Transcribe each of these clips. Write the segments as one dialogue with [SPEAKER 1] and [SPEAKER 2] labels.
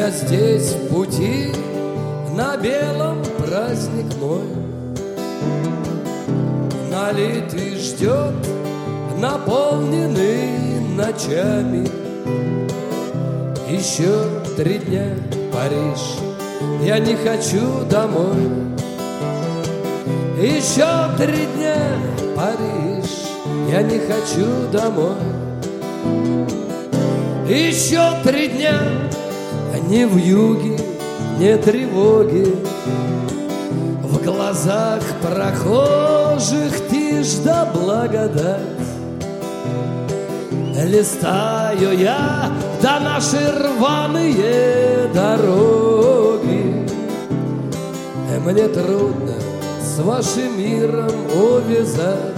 [SPEAKER 1] Я здесь в пути, на белом праздник мой. Налитый ждет, наполненный ночами. Еще 3 дня, Париж, я не хочу домой. Еще 3 дня, Париж, я не хочу домой. Еще 3 дня, ни вьюги, ни тревоги. В глазах прохожих тишь да благодать. Листаю я до наши рваные дороги. Мне трудно с вашим миром увязать.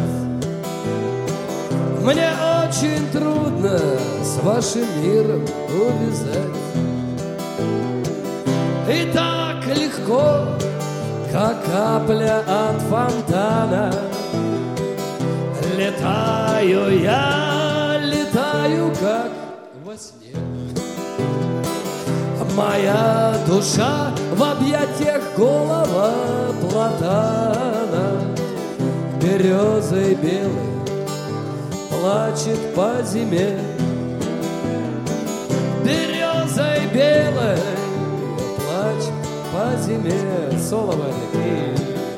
[SPEAKER 1] Мне очень трудно с вашим миром увязать. И так легко, как капля от фонтана, летаю я, летаю, как во сне. Моя душа в объятиях голого платана, березой белой плачет по зиме. Березой белой плачет по зиме. Соло, Валик.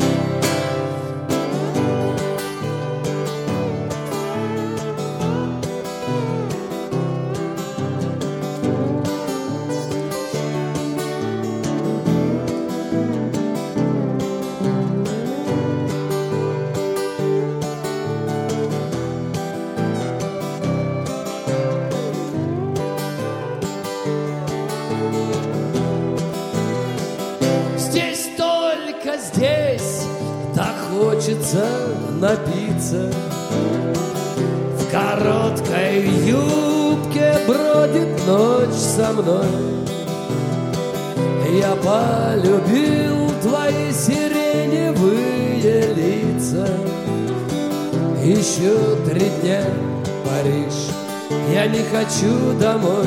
[SPEAKER 1] Здесь так хочется напиться. В короткой юбке бродит ночь со мной. Я полюбил твои сиреневые лица. Еще 3 дня, Париж, я не хочу домой.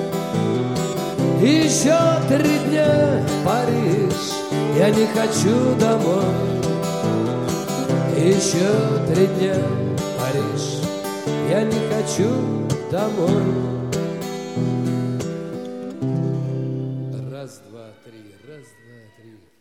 [SPEAKER 1] Еще 3 дня, Париж, я не хочу домой. Еще 3 дня, Париж, я не хочу домой. 1, 2, 3, 1, 2, 3.